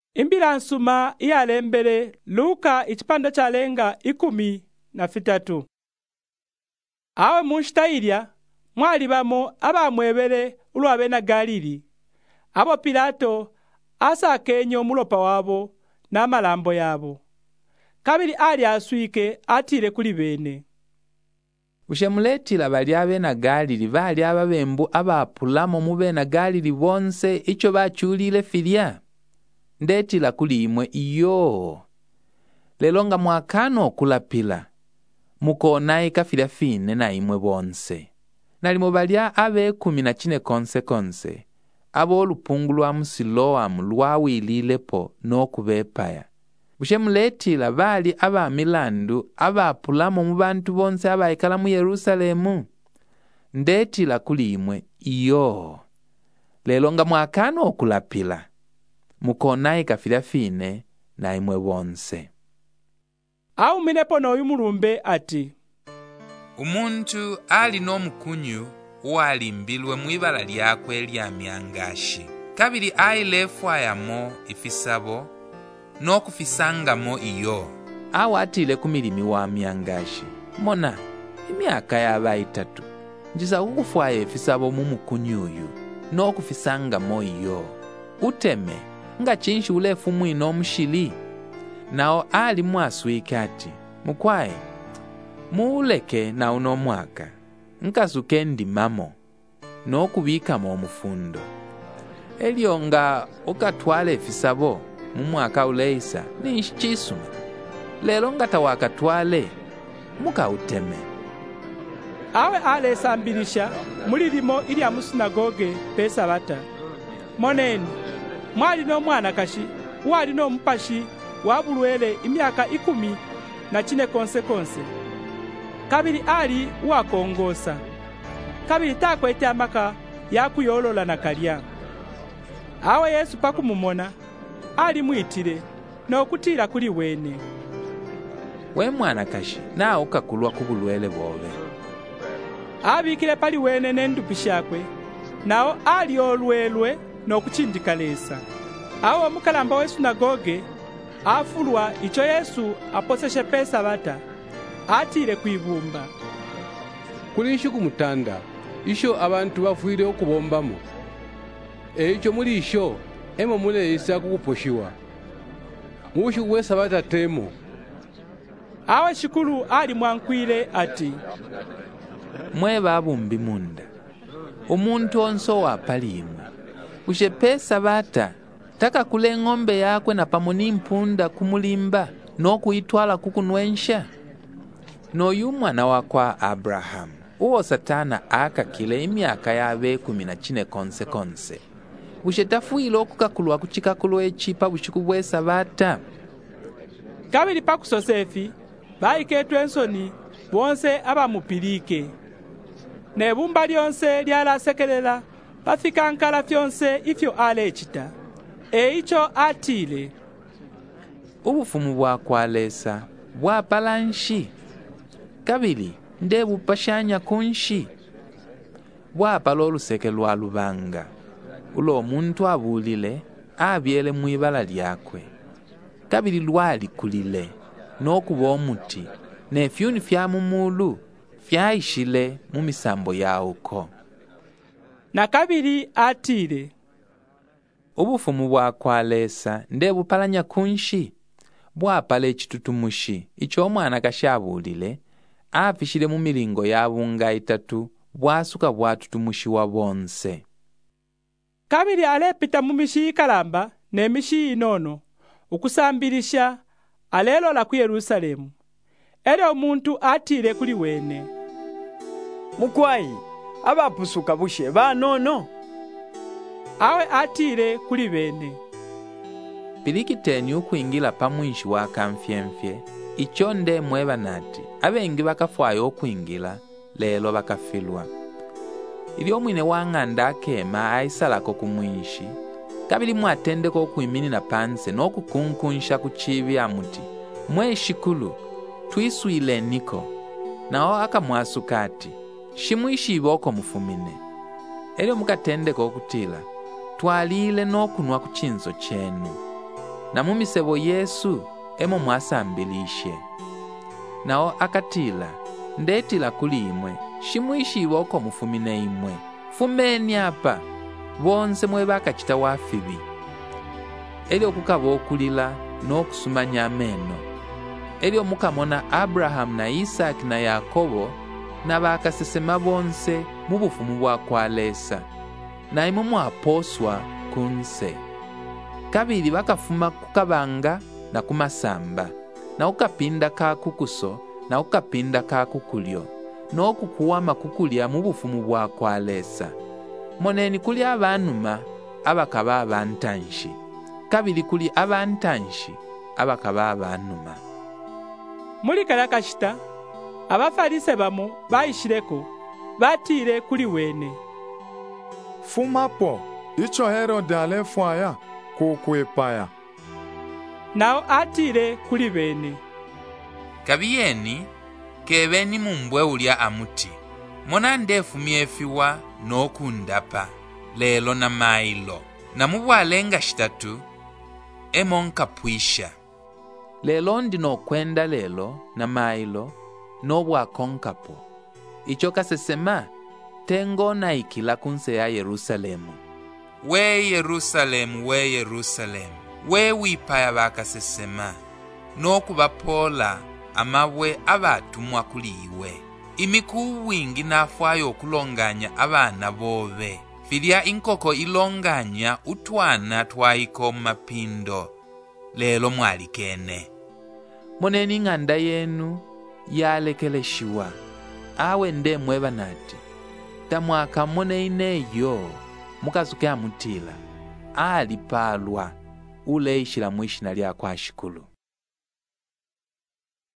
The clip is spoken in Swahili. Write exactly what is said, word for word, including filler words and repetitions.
Imbila nsuma iyalembele Luka ichipanda chalenga ikumi na fitatu. Awe munshitayilya mwali bamo abamwebele ulwabe na Galili. Abo Pilato asakenya omulopa wabo n'amalambo yabo. Kabili ali aswike atile kuli bene. Ushemuletila bali abe na Galili bali ababembu abapulamo mube na Galili bonse icho bachulile filya. Ndetila kuli imwe iyo. Lelo nga mwakano okulapila. Mukonaye kafila fine na imwe bonse. Nalimo balya abe kumi na chine konse konse. Abo olupungu lwa musiloamu lwawililepo n'okubepaya. Bushemuletila bali aba milandu abapulamo mu bantu bonse abaikala mu Yerusalemu. Ndetila kuli imwe iyo. Lelo nga mwakano okulapila. Mukonaye kafila fine na imwe bonse. Au minepo n'oyu mulumbe ati, Umuntu ali n'omukunyu walimbilwe mwibala lyakwe lya myangashi. Kabili ailefu ayamo ifisabo n'okufisangamo iyo. Awo atile kumilimi wa myangashi. Mona, imyaka yaba itatu. Njiza kukufwaye ifisabo mu mukunyu uyu n'okufisangamo iyo. Uteme nga chinshi ulefu mwino omushili. Nao ali mwaswike ati, mukwaye, muuleke na uno mwaka, nkasuke ndimamo, n'okubikamo omufundo. Elyo nga okatwala efisabo mu mwaka uleisa ninshichisuma. Lelo nga tawakatwale, mukauteme. Awe alesambilisha mulilimo ilya musinagoge pesa bata. Moneni, mwali no mwana kashi, wali no mpashi, wabulwele imyaka ikumi na chine konse konse. Kabili ali wakongosa. Kabili takwete amaka yakuyolola na kalya. Awe Yesu pakumumona ali mwitile n'okutila kuli wene. We mwana kashi na ukakulwa kubulwele bobe. Abikile pali wene n'endupi shakwe, nao ali olwelwe n'okuchindikalesa. Awo omukalamba w'esinagoge afulwa icho Yesu aposeshe pesa bata atile kwibumba. Kulisho kumutanda isho abantu bafuire okubombamo. Echo muri isho emo mule isa kukuposhiwa. Mubushu bwesa bata temo. Awe shikulu ali mwankwile ati, Mwe babumbi munda. Umuntu onso wapalimwe. Ushe pesa bata. Taka kule ng'ombe yakwe na pamoni mpunda kumulimba no kuitwala kukunwensha. No yu mwana wakwa Abraham. Uwo Satana aka kile imyaka yabe kumi na chine konse konse. Bushetafuile okukakulwa kuchikakulwa echipa bushiku bwesa bata. Kabili pakusosefi baiketwe ensoni bonse abamupilike. Nebumba lyonse lyalasekelela bafika nkala fyonse ifyo alechita. Eicho atile. Ubufumu bwa kwalesa bwa palanshi. Kabili ndebu pashanya kunshi. Bwa palolu seke lwa lubanga. Ulo muntu abulile abyele mwibala lyakwe. Kabili lwali kulile n'okuba omuti n'efyuni fya mumulu fyayishile mu misambo yawuko. Na kabili atile. Ubufumu bwa kwalesa ndebu palanya kunshi. Bwa pale chitutumushi icho omwana kashabulile afishile mu milingo yabunga itatu bwasuka bwatutumushi wa bonse. Kabili alepita mu mishi ikalamba n'emishi inono ukusambilisha alelola ku Yerusalemu. Ele omuntu atile kuli wene. Mukwayi abapusuka bushe banono. Awe atile kuli bene. Pilikiteni ukwingila pamwishi wa kamfyemfye icho nde mweba nati abengi bakafwayo okwingila lelo bakafilwa. Ili omwine wang'anda akema aisalako kumwishi. Kabili mwatendeko okuimini na panse n'okukunkunsha kuchibi amuti mwe shikulu tuiswile niko. Nao akamwasuka ati shimwishi iboko mufumine. Elyo mukatendeko okutila twalile n'okunwa ku chinzo chenu. na mumisebo Yesu emo mwasambilishe. Nao akatila, ndetila kuli imwe, shimwishiwoko mufumine imwe. Fumeni apa, bonse mwe bakachita wafibi. Elio kukaba okulila n'okusumanya ameno. Elio mukamona Abraham na Isaac na Yakobo na bakasesema bonse mu bufumu bwa kwalesa. Na imwe mwaposwa kunse. Kabili bakafuma kukabanga na kumasamba. Na ukapinda ka kukuso na ukapinda ka kukulyo. N'okukuwama kukulya mu bufumu bwa kwalesa. Moneni kuli abanuma abakaba abantanshi. Kabili kuli abantanshi abakaba abanuma. Muli kalakashita abafarise bamo bayishireko batire kuli wene. Fumapo icho Herode alefwaya kukwepaya. Nao atire kuli bene. Kabiyeni kebeni mumbwe ulya amuti. Mona ndefu miefiwa n'okundapa lelo na mailo. Na mubwalenga shitatu emonka pwisha. Lelo ndino kwenda lelo na mailo n'obwa konkapo. Icho kasesema tengo na ikila kunse ya Yerusalemu. We Yerusalemu, we Yerusalemu, we wipaya bakasesema n'okubapola amabwe abatumwa kuliwe. Imiku wingi nafwayo okulonganya abana bobe. Filya inkoko ilonganya utwana twaiko mapindo. Lelo mwalikene. Moneni ng'anda yenu yalekeleshiwa. Awe nde mweba nati. Tamwaka mone ineyo mukazuke amutila. Ali palwa ule ishila mwishina lya kwa shikulu.